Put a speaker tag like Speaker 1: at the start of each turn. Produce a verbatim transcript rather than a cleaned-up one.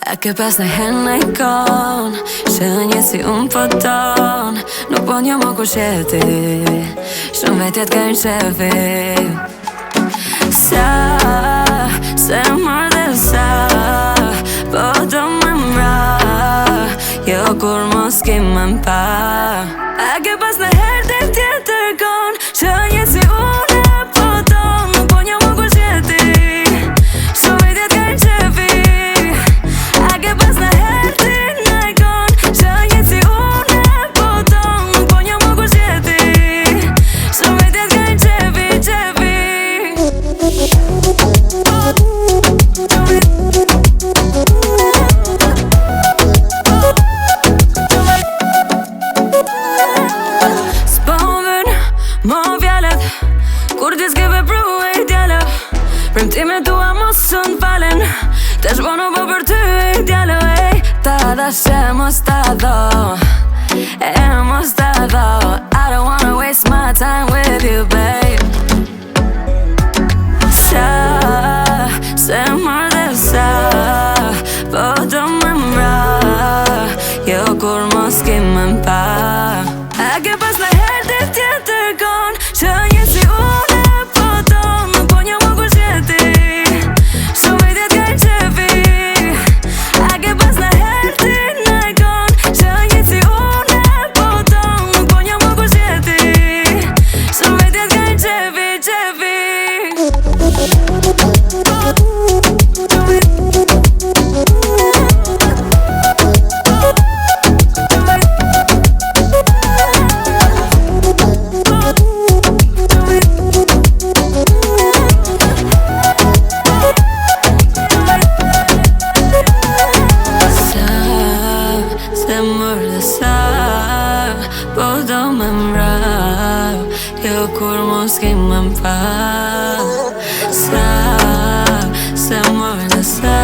Speaker 1: E ke pas në hen në ikon Shënje si unë pëton Nuk po një më kusheti Shumë vetjet kërë qefi Sa, se mërë dhe sa Po do më mra Jo kur mos ki më mpa E ke pas në her dhe tjetër kon Shënje si unë e pëton Nuk po një më kusheti Shumë vetjet kërë qefi Kur ti s'ke vepru e i djalo Premtime tua mos sën falen Te shbono po për ty e i djalo ej Ta da she mos ta dho E mos ta dho I don't wanna waste my time with you babe Sa, se mërë dhe sa Po do më mra Jo kur mos ki më mpa E ke pas në her dhe tjetër kon Shënje si unë e pëton Nuk po një më kusheti Shumë vetjet kërë qefi E ke pas në her ti në ikon Shënje si unë e pëton Nuk po një më kusheti Shumë vetjet kërë qefi, qefi Se mërë dhe sa Po do më mra Jo kur mos ki më mpa Sa, se mërë dhe sa